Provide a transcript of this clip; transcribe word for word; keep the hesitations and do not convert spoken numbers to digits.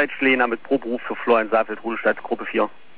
Flight Lena mit Proberuf für Florian Saalfeld, Rudelstadt, Gruppe vier.